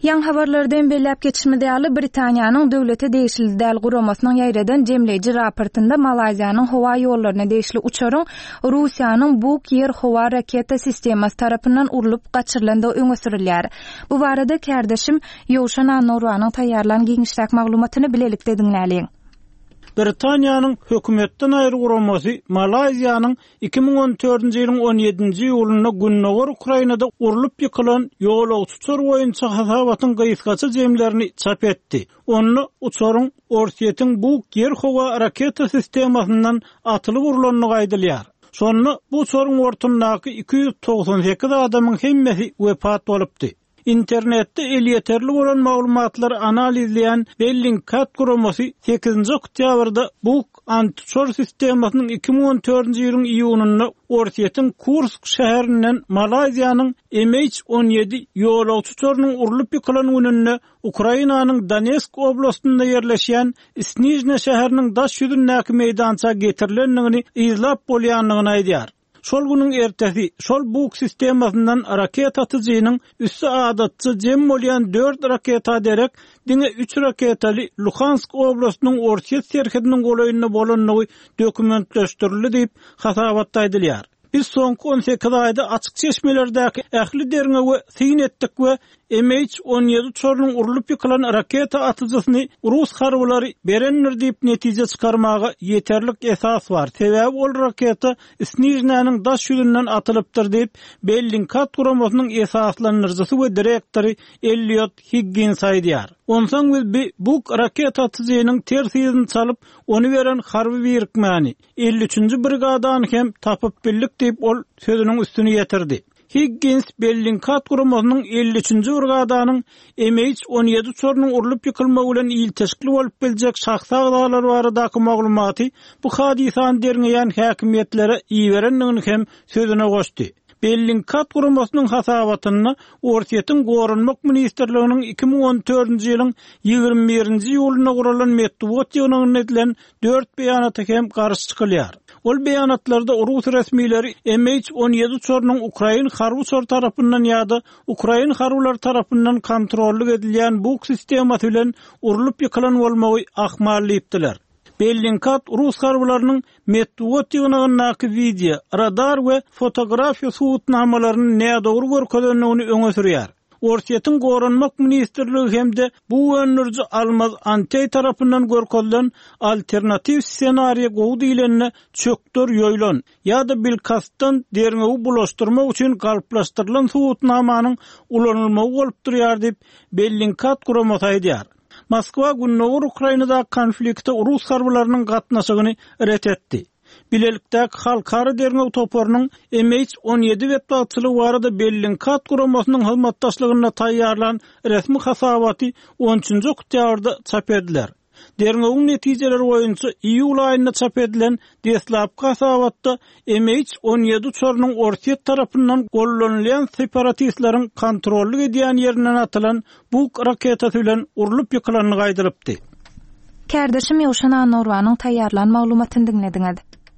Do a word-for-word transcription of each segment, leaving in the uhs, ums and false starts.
Ýan habarlardan belläp geçişmede ýaly Britaniýanyň döwlete değişildi däl guramasynyň ýaýradan jemleýiji raportynda Malaziýanyň howa ýollaryna değişli uçaryň Russiýanyň Buk ýer howa raketa sistemasy tarapyndan urulyp gaçyrylandy öňe sürilýär. Bu barada kärdeşim Ýowşan Anurwanyň taýýarlan giňişlik maglumatyny bilelikde diňläliň. Britaniýanyň hökümetden aýry guramasy Malaziýanyň iki ming on dördünji ýylyň on ýedinji ýulyna Günnowar Ukrainada urulyp ýykylan ýolagçy uçar boýunça hasabatyň gysgaça jemlerini çap etdi. Onu uçaryň Orsiýetiň Buk ýer howa raketa sistemasyndan atylyp urulanyny gaýdylýar. Sonra bu uçaryň ortundaky iki ýüz togson sekiz adamyň hemmesi wepat bolupdy. İnternetde el yeterli bolan maglumatlar analizleyen Bellingcat guramasy sekizinji oktýabrda bu antiçor sistemasynyň iki ming on dördünji ýylyň iýunyna Orsiýetiň Kursk şäherinden Malaziýanyň M H on ýedi ýolagçy uçarynyň urulyp ýykylan gününde Ukrainanyň Donetsk oblastynda ýerleşýän Snizhne şäheriniň daş ýüzündäki meýdança getirilendigini izlap bolýanlygyny aýdýar. Şol günün ertesi, şol Buk sistemasyndan raketa atyjynyň üssü adatçy jem bolýan dört raketa derek, diňe üç raketaly Luhansk oblastynyň Orsiýet serhediniň golaýyna bolanlygy dokumentleşdirildi diýip hasabatda aýdylýar. Biz soňky on sekiz aýda açyk çeşmelerdäki ähli derine we syn etdik we M H on ýedi uçarynyň urulyp ýykylan raketa atyjysyny Rus harbylary berenler diýip netije çykarmaga ýeterlik esas bar. Sebäbi ol raketa Snizhneň daş ýüzünden atylypdyr diýip Bellingcat guramasynyň esaslanyrjysy we direktory Elliot Higgins aýdýar. Ondan biz bu raketa atyjynyň tersiýetini çalyp, onu beren harby birikmäni elli üçünji brigadany hem tapyp bildik diýip ol sözüniň üstüne ýetirdi. Higgins Bellingcat guramasynyň elli üçünji brigadanyň M H on ýedi uçarynyň urulyp ýykylmagy bilen ilteşikli bolup biljek şahsa agdalar baradaky maglumaty bu hadisany derňeýän häkimetlere iýerendigini hem sözüne goşdy. Bellingcat guramasynyň hasabatyny Orsiýetiň Gorunmak ministrliginiň iki ming on dördünji ýylyň ýygrimi birinji ýulyna guralan metbuat ýygynyň edilen dört beýanaty hem garşy çykylýar. Ol beýanatlarda Rus resmileri M H on ýedi uçarynyň Ukraina harby uçar tarapyndan ýa-da Ukraina harbylar tarapyndan kontrolly edilýän bu sistemasy bilen urulyp ýykylan bolmagy ahmallypdylar. Bellingcat Rus harbylarynyň metbuat ýygynyňdaky video, radar we fotografiýa suwutnamalaryny näde dogry görkezlendigini öňe sürýär. Orsiýetiň Gorunmak ministrligi hemde bu önürji Almaz Antey tarapyndan görkezlen alternativ ssenariýa gowy diýilenne çöktür ýoýlan ýa-da bilkastan derňewi bulaşdyrmak üçin galplaşdyrylan suwutnamanyň ulanylmagy bolup durýar diýip Bellingcat guramasy aýdýar. Moskwa Günnowar Ukrainada konfliktde Rus harbylarynyň gatnaşygyny ret etdi. Bilelikdäki halkara derňew toparynyň M H on ýedi wetbatçylygy barada Bellingcat guramasynyň hyzmatdaşlygyna taýýarlan resmi hasabaty on üçünji oktýabrda çap ediler. Derňewiň netijeleri boýunça iýul aýynda çap edilen deslapky hasabatda M H on ýedi uçarynyň Orsiýet tarapyndan gollanylýan separatistlaryň kontrolly edýän ýerinden atylan bu raketa bilen urulyp ýykylanyny gaýdyrypdy. Kärdeşim Ýowşan Anurwanyň taýýarlan maglumatyny diňlediňiz.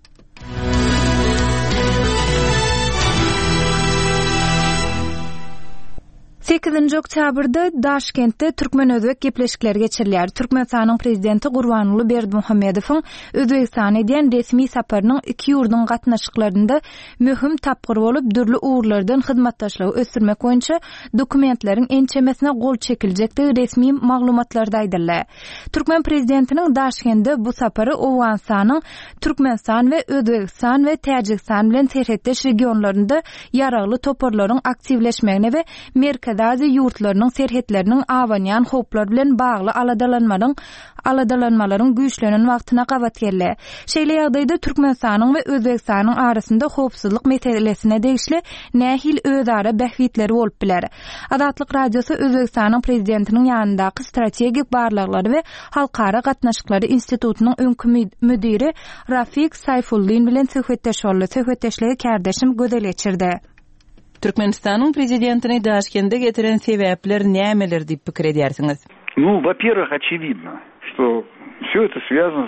sekizinji oktýabrda Daşkentde Türkmen-Özbek gepleşikleri geçirilýär. Türkmenistanyň prezidenti Gurbanuly Berdimuhammedowyň Özbekistana edýän resmi saparynyň iki ýurdun gatnaşyklarynda möhüm tapgyr bolup dürli uğurlardan hyzmatdaşlygy ösürmek boýunça dokumentleriň ençemesine gol çekiljekdigi resmi maglumatlarda aýdyldy. Türkmen prezidentiniň Daşkentde bu sapary Owganistanyň Türkmenistan we Özbekistan we Täjikistan bilen serhetdeş regionlarynda ýaragly toparlaryň aktivleşmegine we merkez Dazi ýurtlarynyň serhetleriniň awanýan hoplar bilen bagly aladalanmaryň aladalanmalaryň güýçlenen wagtyna gabat geldi. Şeýle ýagdaýda Türkmenistanyň we Özbekistanyň arasynda hopsuzlyk meselesine degişli nähil özara bähwitleri bolup biler. Adatlyk radiosu Özbekistanyň prezidentiniň ýanyndaky strategik barlyklary we halkara gatnaşyklary institutynyň öňkü müdiri Rafik Sayfullin bilen söhbetdeş boldy. Söhbetdeşligi kärdeşim gözel geçirdi. Türkmenistanyň prezidentini Daşkentde getiren sebäpler nämeler diýip pikir edýärsiňiz? Ну, во-первых, очевидно, что всё это связано с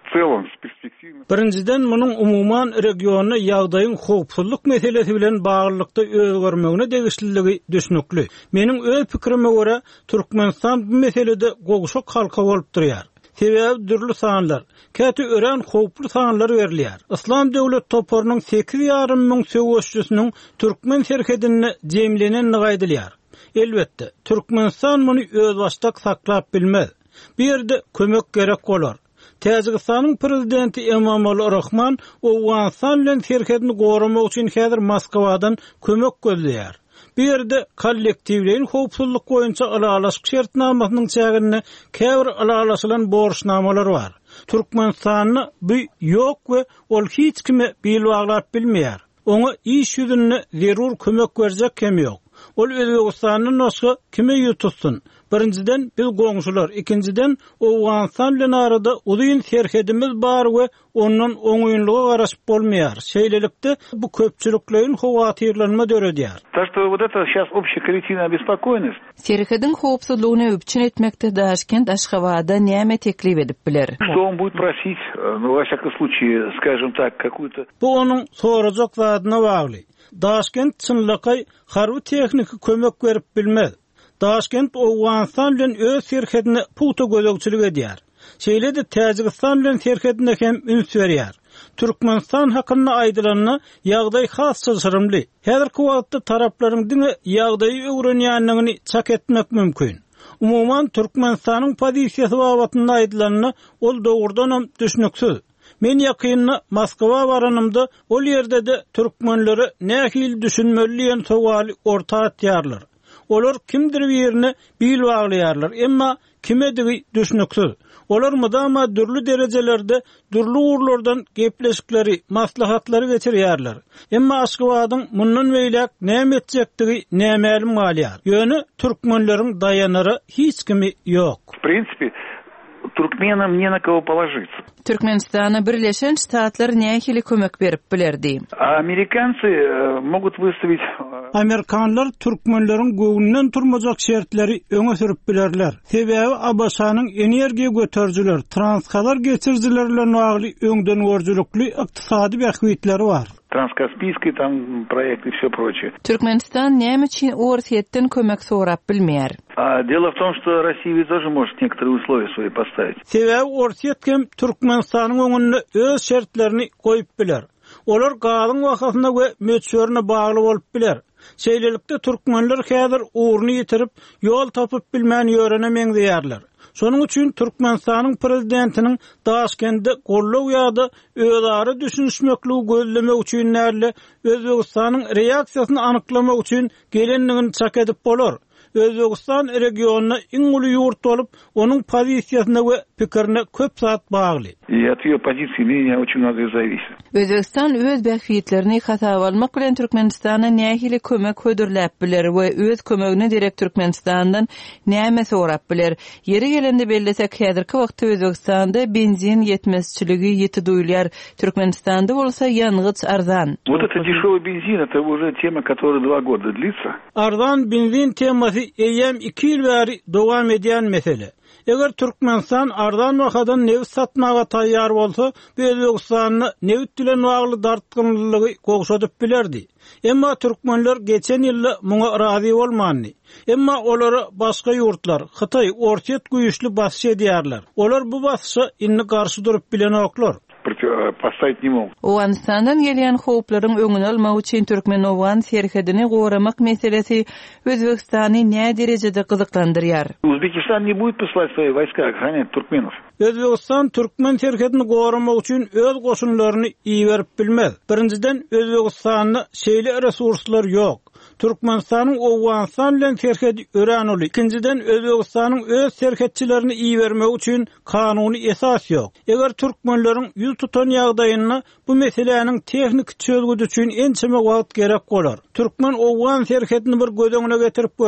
Birinciden munun umuman regionuna ýagdaýyň howpsuzlyk meselesi bilen baglykda özgörmegine degişliligi düşnükli. Meniň öz pikirime görä Türkmenistan bu meselede gogşak halka bolup durýar. Sebäbi dürli sanlar, käti ören howply sanlar berilýär. Islam döwlet toparynyň sekiz ýarym ming söwüşçüsiniň Türkmen serkedine jemleneni gaýdylýar. Elbetde, Türkmenistan muny öz başda saklap bilmez. Bir ýerde kömek gerek bolar. Täjikistanyň prezidenti Emomali Rahman Owganistan bilen serkedini goramak üçin häzir Moskwadan kömek gözleýär. Bir ýerde kollektiwlerin howpsuzlyk boýunça alalaşyk şertnamasynyň çägine käbir alalaşylan borçnamalar bar. Türkmenistanyny bu ýok we ol hiç kime bilwaglap bilmeýär. Oňa iş ýüzünde zerur kömek berjek kim ýok. Ol Özbegistanyň nosy kime ýutulsun? Birinciden biz goňşular, ikinciden Owganistan bilen arada uzyň serhedimiz bar we ondan oňuýunlyga garaşyp bolmaýar. Şeýlelikde bu köpçüliklerin howatyrlanma döredýär. Так что вот это сейчас общая коллективная обеспокоенность. Serhedin howpsuzlygyny öpçün etmekde Daşkent Aşgabatda näme teklip edip biler? Что он будет prосить, ну, во всяком случае, скажем так, какую-то... Bu onuň sorajak zadyna bagly. Daşkent çynlykay harby texniki kömek berip bilmez. Daşkent Owganistan bilen öz serhedine puta gözegçilik edýär. Şeýle-de Täjikistan bilen serhedine hem üns berýär. Türkmenistan hakyna aýdylanyny ýagdaý has sırrymly. Häzirki wagtda taraplaryň diňe ýagdaýy öwrenýänligini çak etmek mümkin. Umuman Türkmenistanyň pozisiýasy babatynda aýdylanyny ol dogurdan hem düşnüksiz. Men ýakynly Moskwa baranymda ol ýerde de türkmenleri nähil düşünmeliýän sowaly orta atýarlar. Olar kimdir birini bilwaglaýarlar, emma kimedigi düşnüksiz. Olar mudama dürli derejelerde, dürli urlardan gepleşikleri, maslahatlary geçirýärler. Emma Aşgabatyň mundan beýlek näme etjekdigi nämälim malýar. Ýöne türkmenleriň dayanary hiç kimi ýok. В принципе, Türkmenam не на кого положиться. Türkmenistana Birleşen Ştatlar nähili kömek berip bilerdi. Американцы могут выставить... Amerikanlar türkmenleriň göwünden turmajak şertleri öňe sürüp bilerler. Sebäbi Abaşanyň energiýa göterjiler, transkalar geçirjilerle nagly öňden görjülükli ykdysady bähwitleri bar. Транскаспийский там проект и всё прочее. Türkmenistan näme üçin Orsiýetden kömek sorap bilmeýär? А дело в том, что Россия ведь тоже может некоторые условия свои поставить. Sebäbi Orsiýet hem Türkmenistanyň öňünde öz şertlerini goýup biler. Olar galyň wagtyna we möçörüne bagly bolup biler. Şeýlelikde türkmenler häzir uğruny ýitirip ýol tapyp bilmän ýörenemeň diýerler. Şonuň üçin Türkmenistanyň prezidentiniň Daşkentde gollaw ýa-da özara düşünşmekligi gözlemek üçin näle Özbegistanyň reaksiýasyny anyklamak üçin gelenligini çak edip bolar. Özbegistan regionuna iň uly ýurt bolup, onuň pozisiýasyna we pikirine köp saat bagly. И от её позиции мнения очень многое зависит. Özbegistan öz bähwitlerini hatap almak bilen Türkmenistana nähili kömek hödürläp biler we öz kömegini direkt Türkmenistandan näme sorap biler. Yeri gelende bellesek häzirki wagtda Özbegistanda benzin ýetmezçiligi ýeti duýulýar. Türkmenistanda bolsa ýangyç arzan. Вот это дешёвый бензин, это уже тема, которая два года длится. Arzan benzin temasy eýem iki ýyl bäri dowam edýän mesele. Eger Türkmenistan ardan wakadan neft satmaga taýýar bolsa, Özbegistanyny neft bilen bagly dartgynlygy gogşadyp bilerdi. Emma türkmenler geçen ýyly muňa razy bolmandy. Emma olary başga ýurtlar, Hytaý, Orsiýet güýçli basy edýärler. Olar bu basy inni garşy durup bilen oklar. Поставить не могут. Owganistandan gelýän howplaryň öňüni almak üçin Türkmen-Owgan serhedini goramak meselesi Özbegistany näme derejede gyzyklandyrýar? Узбекистан не будет посылать свои войска охранять туркменов. Özbegistan Türkmen serhedini goramak üçin öz goşunlaryny iýerip bilmez. Birinciden Özbegistanyň şeýle resurslar ýok. Türkmenistanyň Owganistan bilen serhedi ören uly. İkinciden Özbegistanyň öz serhetçilerini iýermek üçin kanuny esas ýok. Eger türkmenleriň ýüz tutan ýagdaýyny bu meseleniň tehnik çözgüdü üçin ençeme wagt gerek bolar. Türkmen Owgan serhetini bir gödeňine getirip görüň.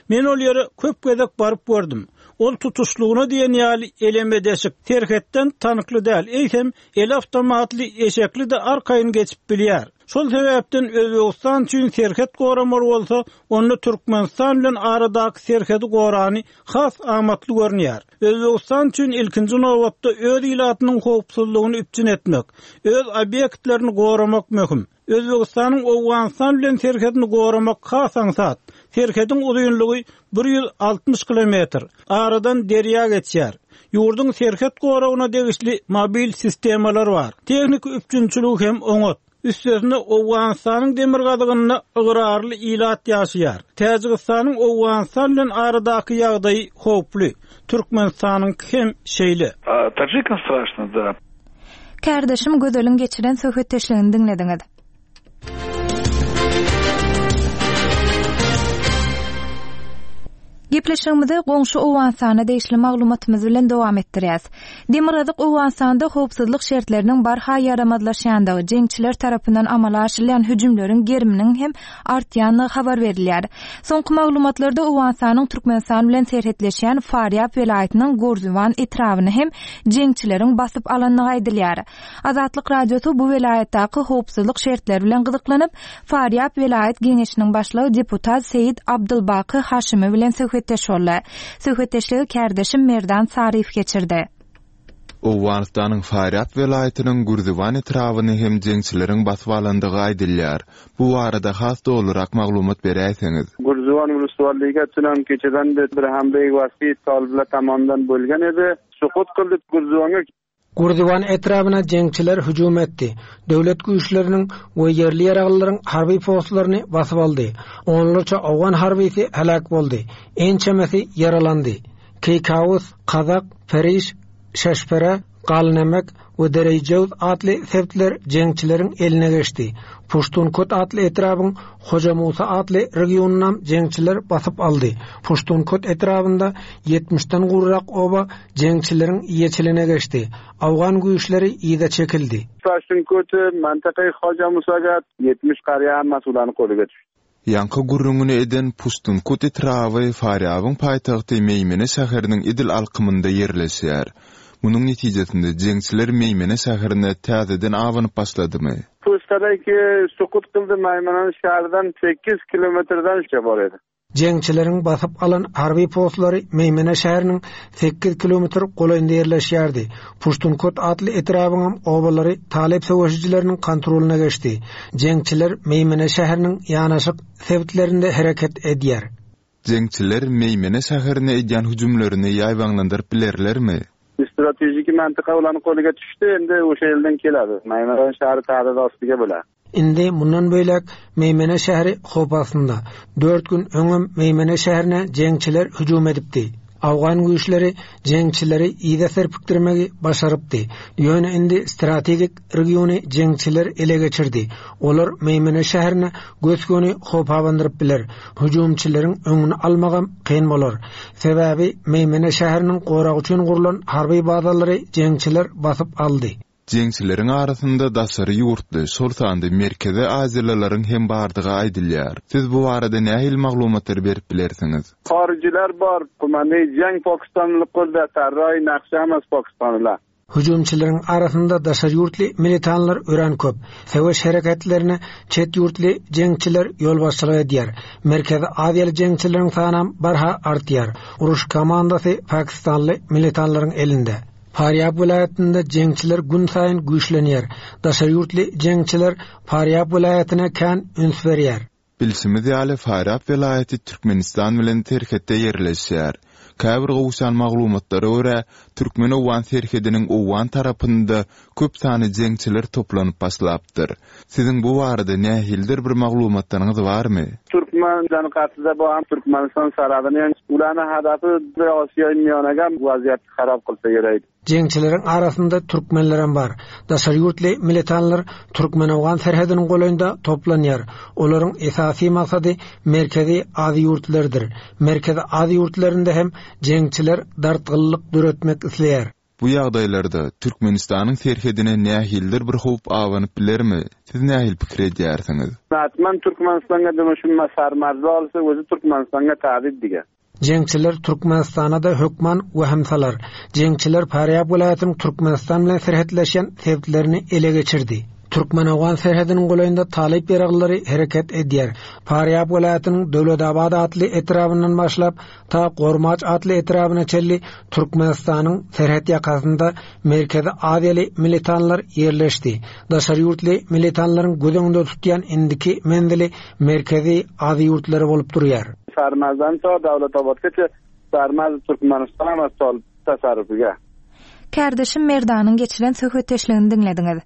Men ol ýere köp gezek baryp gördüm. Ol tutuşluğuna diýen ýaly eleme desik terhetden tanykly däl. Eýsem el awtomatly eşekli de arkaýyn geçip bilýär. Şol sebäpden Özbegistan üçin serhet goramar bolsa, onu Türkmenistan bilen aradaky serheti gorany has amatly görnýär. Özbegistan üçin ilkinji nowatda öz ilatynyň howpsuzlygyny üpçün etmek, öz obyektlerini goramak möhüm. Özbegistanyň Owganistan bilen serhetini goramak has aňsat. Serhetiň uzunlygy bir yüz altmış kilometr. Aradan derýa geçýär. Ýurdun serhet goragyna degişli mobil sistemalar bar. Teknik üpçünçilik hem oňat. Üstesinde Owganistanyň demir gazygyna ygyrarly ilat ýaşaýar. Täjikistanyň Owganistan bilen aradaky ýagdaýy howply. Türkmenistanyň hem şeýle. Таджикам страшно, да. Kardeşim gözelin geçiren söhbetleşigini dinlediňiz. Gepleşigimizi goňşy Owganistana deýişli maglumatymyz bilen dowam etdirýäs. Demirgazyk Owganistanda howpsuzlyk şertleriniň barha ýaramazlaşýandygy jeňçiler tarapyndan amala aşyrylan hüjümleriň geriminiň hem artýanyny habar berilýär. Soňky maglumatlarda Owganistanyň Türkmenistan bilen serhetleşýän Faryab welaýatynyň Gorzuwan etrawyny hem jeňçileriň basyp alandygy aýdylýar. Azatlyk radiosu bu welaýatdaky howpsuzlyk şertleri bilen gyzyklanyp, Faryab welaýat geňeşiniň başlygy deputat Seyit Abdylbaky Haşimi bilen söhbetleşýärler. Söhbetleşigi kardeşim Merdan Sarif geçirdi. Owganistanyň Faryab welaýatynyň Gurdiwan etrawyny hem jeňçileriň basyp alandygy aýdylýar. Bu arada has dolarak maglumat berýärsiňiz. Gurdiwan uluslarlyga tunan keçeden de bir hembeý wasy talblar tamandan bölgen edi. Sukut kıldyk Gurdiwanga. Gurdiwan etrawyna jeňçiler hüjüm etdi. Döwlet güýçleriniň we ýerli ýaraglaryň harby postlaryny basyp aldy. Onlarça Awgan harbisi halak boldy. Ençemesi yaralandy. Keykawus, Kazak, Feriş, Şeşpere, Galnemek we Derejewz atly septler jeňçileriň eline geçdi. Pushtunkot atly etrawyň Hoja Musa atly regionundan jeňçiler basyp aldy. Pushtunkot etrawynda yetmişden gurrak oba jeňçileriň ýeçiline geçdi. Awgan güýçleri ýyda çekildi. Pushtunkot mantaqy Hoja Musaga yetmiş qarya masulany golyga düşdi. Yanka gurrungyny eden Pushtunkot etrawy Faryabyň paýtagty Meýmene şäheriniň idil alkymynda ýerleşýär. Munyň netijesinde jeňçiler Meýmene şäherine täzeden awanyp başladymy? Pustadaki sukut kıldı Meýmene şäherinden sekiz kilometrden bar edi. Jeňçileriň basyp alan harby postlary Meýmene şäheriniň sekiz kilometr golanynda ýerleşýärdi. Pushtunkot atly etrawynyň obalary talep söwüşçileriniň kontrolüne geçdi. Jeňçiler Meýmene şäheriniň ýanaşyk sebitlerinde hereket edýär. Jeňçiler Meýmene şäherine edýän hüjümlerini ýaýwanlandyryp bilerlermi? Stratejik mantyka ulan golyga düşdi, endi oşa elden keladi. Meýmene şäheri taýda ostyga bolar. Indi mundan beýlek Meýmene şäheri howpasynda. dört gün öňüm Meýmene şäherine jeňçiler hüjüm edipdi. Awgan güýçleri jeňçileri ýyda serpikdirmegi başarypdy. Ýöne indi strategik regiony jeňçiler ele geçirdi. Olar Meýmene şäherine göçgöni howpawandyryp biler. Hüjümçileriň öňüni almagam kyn bolar. Sebäbi Meýmene şäheriniň goragy üçin gurulan harby bazalary jeňçiler basyp aldy. Jeňçileriň arasynda daşary ýurtly, şol sanda merkeze azylalaryň hem bardygy aýdylýar. Siz bu barada nähil maglumatlar berip bilersiňiz? Haryjylar bar, kumany jang Pakistanly golda tarray naqşamas Pakistanlylar. Hüjümçileriň arasynda daşary ýurtly militanlar ören köp. Seweş hereketlerine çet ýurtly jeňçiler ýol başçylyk edýär. Merkeze azyl jeňçileriň sany barha artýar. Uruş komandasy Pakistanly militanlaryň elinde. Faryab welaýatynda jeňçiler gün saýyn güýçlenýär. Daşary ýurtly jeňçiler Faryab welaýatyna kän üns berýär. Bilsimiz ýaly Faryab welaýaty Türkmenistan bilen terhetde ýerleşýär. Käbir gowşan maglumatlara görä, Türkmen Owgan serhediniň Owgan tarapynda köp sany jeňçiler toplanyp başlapdyr. Siziň bu barada nähildir bir maglumatlaryňyz barmy? Türkmen janqatyda bu ham Türkmenistan saragyny ulany hadaty Osiýa ýanyga waziýat harap kılsa gerek. Jeňçileriň arasynda türkmenlerim bar. Daşary ýurtly militanlar Türkmen Owgan serhediniň golanynda toplanýar. Olaryň esasy maksady merkezi ady ýurtlardyr. Merkezi ady ýurtlarynda hem jeňçiler dartgyllyk döretmek isleýär. Bu ýagdaýlarda Türkmenistanyň terhedine nähildir bir howp awanyp bilermi? Siz nähil pikir edýärsiňiz? Batman Türkmenistanga dönüşmä sarmarza bolsa, özü Türkmenistanga tabi diýär. Jeňçiler Türkmenistana da hökman we hemsalar. Jeňçiler Faryab welaýatynyň Türkmenistan bilen serhetleşen sebäplerini ele geçirdi. Türkmen-Awgan serhediniň goýunda talip ýaraglary hereket edýär. Faryab welaýatynyň Döwledabad atly etrabyndan başlap ta Gormaç atly etrabyna çelli Türkmenistanyň serhet ýakasynda merkezi adeli militanlar ýerleşdi. Daşary ýurtly militanlaryň gözeňde tutýan indiki mendili merkezi ady ýurtlary bolup durýar. Sarmazdan ta Döwletabadgacha Sarmaz Türkmenistan masal tasarrufiga. Kardeşim Merdanyň geçiren söhbetleşigini dinlediňiz.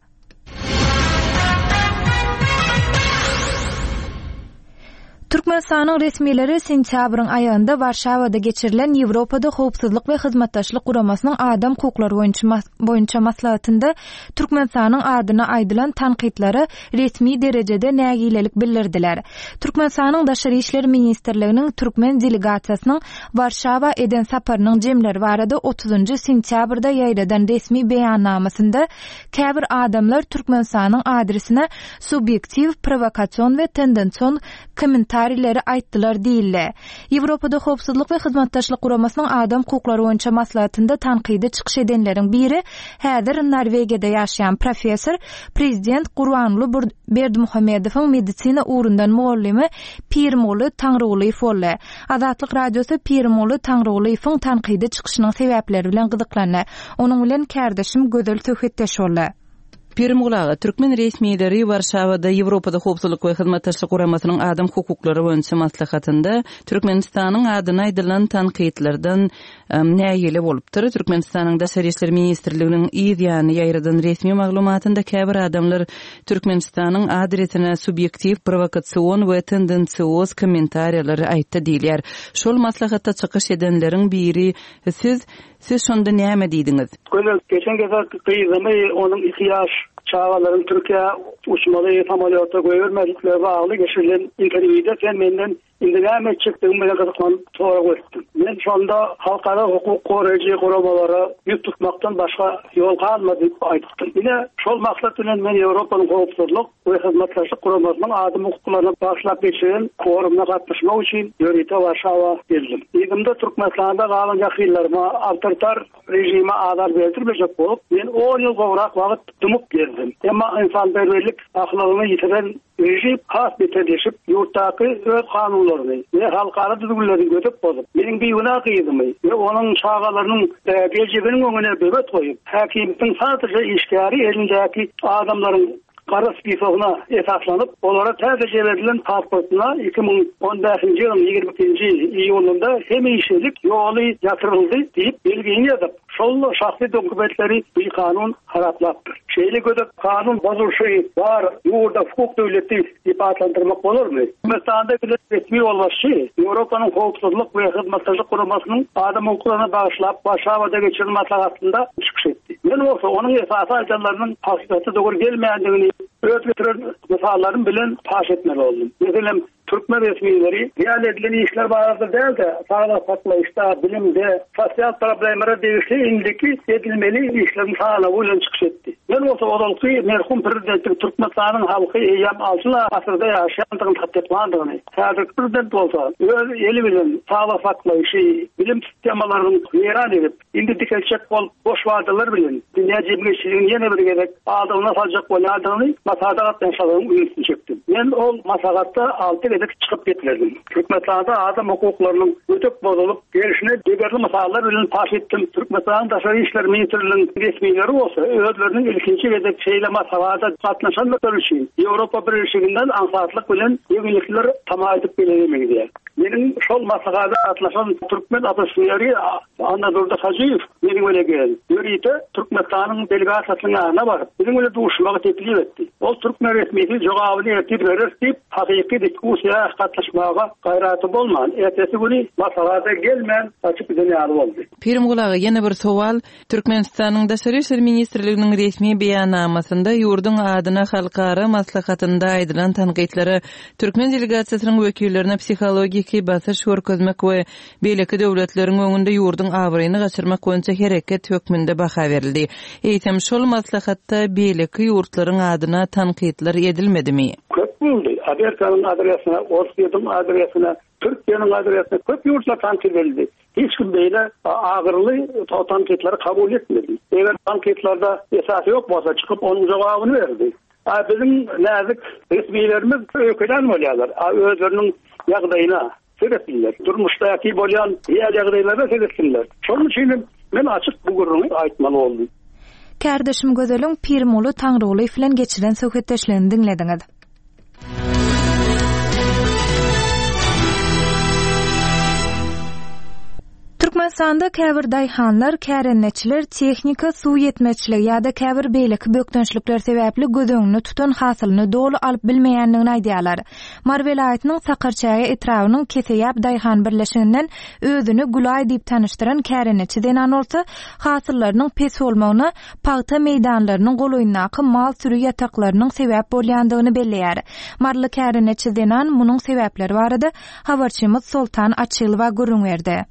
Türkmenistanyň resmileri sentýabryň aýynda Warşawada geçirilen Ýewropada howpsuzlyk we hyzmatdaşlyk guramasynyň adam hukuklary boýunça maslahatynda Türkmenistanyň adyna aýdylan tanqidlary resmi derejede nägilelik bildirdiler. Türkmenistanyň Daşary işleri ministrliginiň türkmen delegasiýasynyň Warşawa eden saparynyň jemleri barada otuzunçy sentýabrda ýaýradan resmi beýannamasynda käbir adamlar Türkmenistanyň adresine subyektiv, provokasiýon we tendensiýon komentar Tarileri aýtdylar diýildi. Ýewropada howpsuzlyk we hyzmatdaşlyk guramasynyň adam hukuklary boýunça maslahatynda tanqidi çykyş edenleriň biri häzir Norwegiýada ýaşaýan professor, prezident Gurbanly Berdimuhammedowyň medisina ugrundan muallimi Pirmoly Taňrygulyw boldy. Azatlyk radiosu Pirmoly Taňrygulywyň tanqidi çykyşynyň sebäpleri bilen gyzyklandy. Onuň bilen kardeşim gözel söhbetdeş boldy. Pirmugulaga Türkmen resmiýetleri Warşawada Ýewropada howpsuzlyk we hyzmatdaşlyk guramasynyň adam hukuklary boýunça maslahatynda Türkmenistanyň adyna aýdylan tanqidlerden näýeli bolupdyr. Türkmenistanyň Daşary işleri ministrliginiň ýa-ni ýaýradan resmi maglumatynda käbir adamlar Türkmenistanyň adresine subyektiv, provokasiýon we tendensiýoz kommentariýalary aýtdy diýilýär. Şol maslahatda çykyş edenleriň biri siz siz şonda näme diýdiňiz? Geçen gezer kıyızımı onun iki yaş çağaların Türkiye uçmalı samolyota koyulmadıkları bağlı geçirilen interview'de sen menden indirame çıktığım bana kızıklan sonra koydum. Ben şu anda halkara hukuk koruyucu kuramalara yük tutmaktan başka yol kalmadı aytıktım. Yine şol maksatıyla ben Avrupa'nın hukukçuluk ve hizmetleşik kuramasının adım hukuklarına başlayıp geçiren forumuna katlaşmak için yörüte Varşava geldim. İlgimde Türkmenistan'da kalan yakillerime avtoritar rejime adar verdirmeyecek olup ben on yıl kovrak vakit dumup geldim. Ama insan berberlik ahlakını yitiren rejim has beterleşip yurttaki öz kanunlarını ve halkara düzgünlerini götüp bozup benim bir günah kıydım ve onun çağalarının geleceğinin önüne bebet koyup hakimiyetin sadece işgari elindeki adamların Kara spifahına esaslanıp onlara tercih verilen pasportuna iki bin on beşinci yılın yirmi ikinci iyonunda hem işçilik yolu yatırıldı deyip belgeyi yazıp şol şahsi dokumentleri bir kanun haraplattır. Şeyli gödük kanun bozuluşu var, yurda hukuk devleti ispatlandırmak olur mu? Mesela bile resmi olmaz şey, Avrupa'nın hukukçuluk ve hizmetçilik kurumasının adam hukuklarına bağışlayıp Warşawada geçirilme maslahatında çıkış etti. Ben olsa onun esası ajanlarının hakikati doğru gelmeyenliğini öz getiren misallarını bilen taş etmeli oldum. Mesela Türkmen resmileri real edilen işler bazı değil de sağlık patlayışta, bilimde, sosyal problemlere değişti indiki edilmeli işlerin sağlığı ulan çıkış etti. Ben olsa odalıkı merhum prezidentin Türkmenistan'ın halkı eyyam altına asırda yaşayandığını tatlıklandığını, sağlık prezident olsa öz eli bilen sağlık patlayışı, bilim sistemalarının yeran edip, indi dikecek ol boş vaadalar bilen, dünya cebine yine bir gerek aldığına salacak oynadığını masada katlaşalığını üyüsünü çektim. Ben o masakatta altı edip çıkıp getirdim. Türkmenistan'da adam hukuklarının ötüp bozulup gelişine deberli masalalar bilen taş ettim. Türkmenistan'ın Daşary işleri ministrliginiň resmileri olsa özlerinin ilkinci edip şeyle masalada katlaşanlar için Avrupa Birleşiginden ansatlık bilen yenilikler tamam edip bilenemeydi. Benim şol masalada katlaşan Türkmen atasıyarı Anadolu'da Hacıyev benim öyle geldi. Yürüyte Türkmenistan'ın delegasiyasına var. Benim öyle duşmağı teklif etti. O Türkmen resmiyeti cevabını etip verir deyip hakiki diskusiya katlaşmağa gayratı bolman. Ertesi günü masalada gelmeyen açık bir dünyalı oldu. Pirimgulağa yine bir sowal. Türkmenistanyň Daşary işleri ministrliginiň resmi beýannamasynda ýurdun adyna halkara maslahatynda aýdylan tanqidlere Türkmen delegasiýasynyň wekillerine psixologik siyasi basyş görkezmek we beýleki döwletleriň öňünde ýurdun awryny gaçyrmak boýunça hereket hökmünde baha berildi. Eýtem şol maslahatda beýleki ýurtlaryň adyna tanqidler edilmedimi? Köp boldy. Amerikanyň adresyna, Russiýanyň adresyna, Türkiýanyň adresyna köp ýurtlar tanqid edildi. Hiç kim beýle agyrly tanqidleri kabul etmedi. Eger tanqidlerde esasy ýok bolsa çykyp onuň jogabyny berdi. A bizim näzik resmiýetlerimiz ökeden bolýarlar. A özleriniň ýagdaýyna seretdiler. Durmuşdaky bolýan ýa ýagdaýlara seretdiler. Şonuň üçin men açyk bu gurruny aýtmaly oldum. Kardeşim gözeliň Pirmulu Taňryly bilen geçiren söhbetdeşlerini dinlediňiz. Türkmenistanda käbir daýhanlar, kärenneçiler, tehnika, suw ýetmezçiligi ýa-da käbir beýleki bökdönçlikler sebäpli gödöňüni tutan hasylyny dogry alyp bilmeýändigini aýdýarlar. Mar welaýatynyň Sakarçaýa etrawynyň Keseyap daýhan birleşiginden özüni Gulaý diýip tanyşdyran kärenneçi denan bolsa, hasyllarynyň pes bolmagyna paýta meýdanlarynyň goloýundaky mal sürü ýataklarynyň sebäp bolýandygyny belleýär. Marly kärenneçi denan munyň sebäpleri barada habarçymyz Soltan Açylywa gurrun berdi.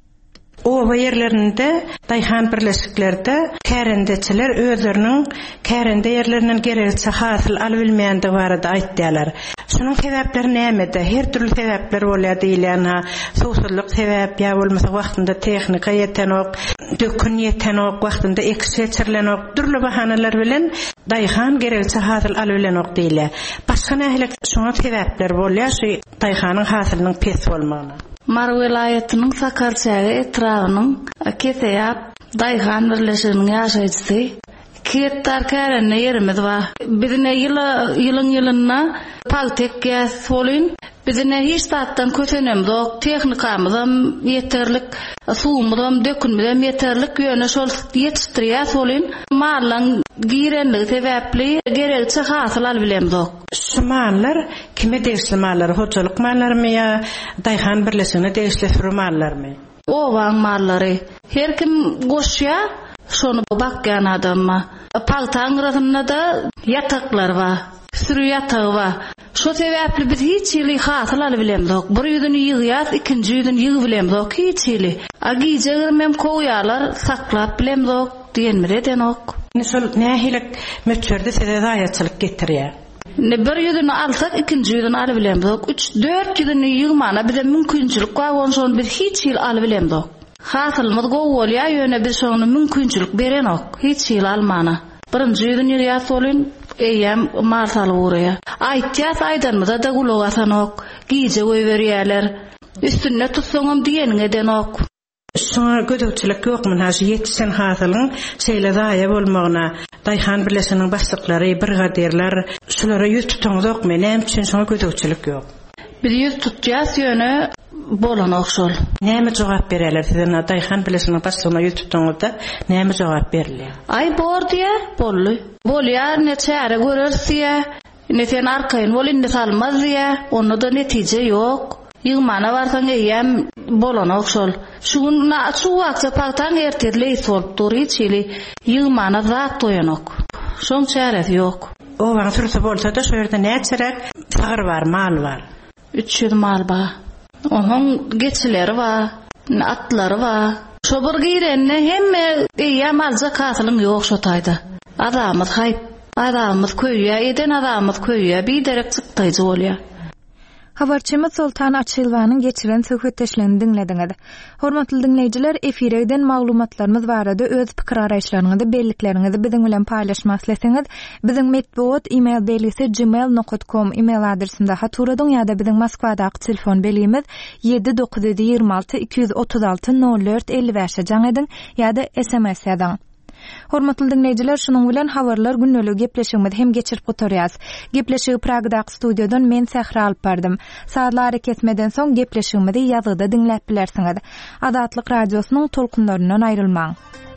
O yerlerinde daýhan birleşiklerde kärendeçiler özleriniň kärende ýerlerinden gerekçe hasyl alyp bilmeýändigi barada aýtdylar. Şunuň sebäpleri nämede? Her türlü sebäpler bolýar diýilýär. Sowsuzlyk sebäp ýa bolmasa wagtynda tehnika ýetenok, dökün ýetenok, wagtynda eksperimentler, türlü bahanalar bilen daýhan gerekçe hasyl alyp bilenok diýilýär. Başga nähilek şuňa sebäpler bolýar, şu daýhanyň hasylynyň pes bolmagyna. Mar welaýatynyň Sakarçaýa etrawynyň Keseyap daýhan birleşiginiň ýaşaýjysy Kettar kärenne ýerimiz bar. Bizne ýyla ýylyň ýylyna paltek gas bolyn. Bizne hiç zatdan kösenemzok, tehnikamyzam ýeterlik, suwumyzam dökünmedem ýeterlik ýöne şol ýetişdirýär bolyn. Mallaň girenligi sebäpli gerekçe hasyl alyp bilemzok. Şu mallar kime degişli mallar? Hoçalyk mallarmy ýa daýhan birleşigine degişli firmalarmy? Owaň mallary. Her kim goşýa şonu bakýan adamma. Paltaň arasynda da ýataklar bar. Sürü ýatagy bar. Şo sebäpli biz hiç ýyly hasyl alyp bilemzok. Bir ýüzüni ýygýar, ikinji ýüzüni ýygyp bilemzok hiç ýyly. Agiýje girmem koýarlar, saklap bilemzok diýenmire denok. Şol nähilek möçberde sedaýatçylyk getirýär. Ne bir ýüzüni alsak, ikinji ýüzüni alyp bilemzok. üç dört ýüzüni ýygmana bize mümkinçilik bar, onu biz hiç ýyl alyp bilemzok. Hasylymyz gowy bolýar, ýöne biz şonu mümkinçilik berenok, hiç ýyl almana. Birinji ýüzüni ýa solyn, eýem marsal uraya. Aýtýas aýdanmyza da gulawasanok, giýje goýberýärler. Üstüne tutsaňam diýeniňe denok. Şoňa gödökçilik ýokmy? Haşy ýetişen hasylyň şeýle daýa bolmagyna daýhan birleşiginiň başlyklary, brigadirler şulara ýüz tutanokmy? Näme üçin şoňa gödökçilik ýok? Bir ýüz tutýas ýöne bolan okşol. Näme jogap bererler sizin daýhan birleşiginiň başlygyna ýüz tutanokda? Näme jogap berilýär? Ay bor diýe, bolly. Bolýar neçe ara görersiýe, nesen arkaýyn bolyndy salmaz diýe, onda da netije ýok. Ýygmana barsaň eýem bolan okşol. Şuna şu wagtda paltaň ertedle solup dury çili ýygmana zat toýanok. Şoň çäresi ýok. O wagt sürse bolsa da şu ýerde näçerek sagyr bar, mal bar. üç ýüz mal bar. Onuň geçileri bar, atlary bar. Şo bir girenne hemme eýem alja kasylyň ýok şo taýda. Adamyz haýp, adamyz köýýär, eden adamyz köýýär, biderek çykdyjy bolýar. Habarçymyz Soltan Açylwanyň geçiren söhbetdeşlerini dinlediňiz. Hormatly dinleýijiler, efirden maglumatlarymyz barada öz pikir araýşlaryňyzy, bellikleriniňizi biziň bilen paýlaşmak isleseňiz, biziň medbuat email belgisi gmail nokta com email adresinde haturadyň ýa-da biziň Moskwadaky telefon belgimiz ýedi dokuz ýüz ýygrima alty iki ýüz otuz alty nol dört elli beş jaň edin ýa-da S M S ýazyň. Hormatly dinleýijiler, şunuň bilen habarlar günnelik gepleşigimiz hem geçirip gotarýas. Gepleşigi Pragdaky studiýadan men Sähra alyp bardym. Saatlar kesmeden soň gepleşigimizi ýazyda dinläp bilersiňiz. Adatlyk radiosynyň tolkunlaryndan aýrylmaň.